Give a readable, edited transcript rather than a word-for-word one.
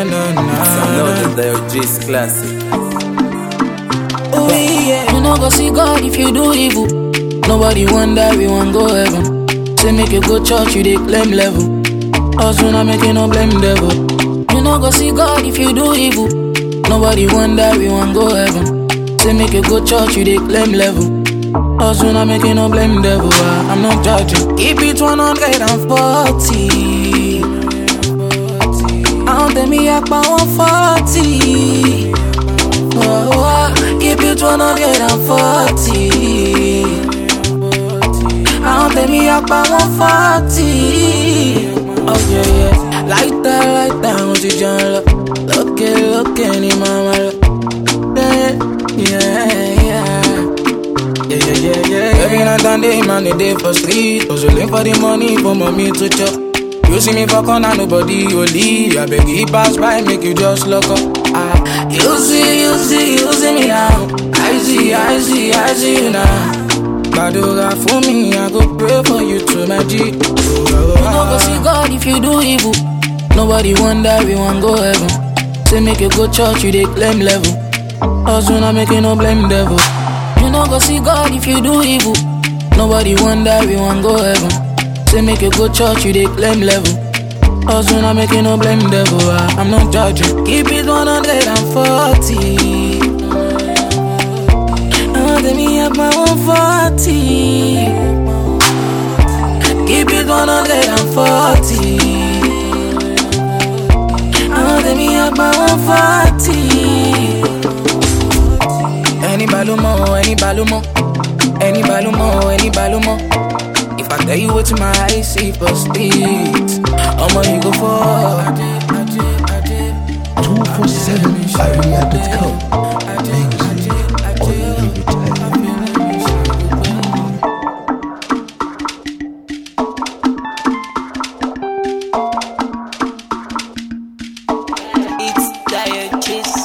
It's another G's classic. Oh yeah. You no go see God if you do evil. Nobody wonder we won't go heaven. Say make you go church, you dey claim level. Us we not making no blame devil. You no go see God if you do evil. Nobody wonder we won't go heaven. Say make you go church, you dey claim level. Us we not making no blame devil. I'm not judging. Keep it 140. I don't tell me up by 140. Keep it 140. I don't tell me up by 140. Oh yeah. Like that, what you jump. Look any mama. Yeah. Every night and day, man, the day for street. Hustling for the money for mommy to chop. You see me for corner, nobody will leave. I beg you pass by, make you just look up. You see me now. I see you now. Badoga for me, I go pray for you to my G. You no go see God if you do evil. Nobody wonder we won't go heaven. Say make you go church, you dey claim level. Us we not making no blame devil. You no go see God if you do evil. Nobody wonder we won't go heaven. Say make you go church, you dey claim level. Us we not making no blame devil. I'm not judging. Keep it 140. Let me up my 140. Keep it 140. Let me up my 140. Any balumo. If I tell you what's my eyes see for speed, you go for 247aria.com. It's Dire Chase.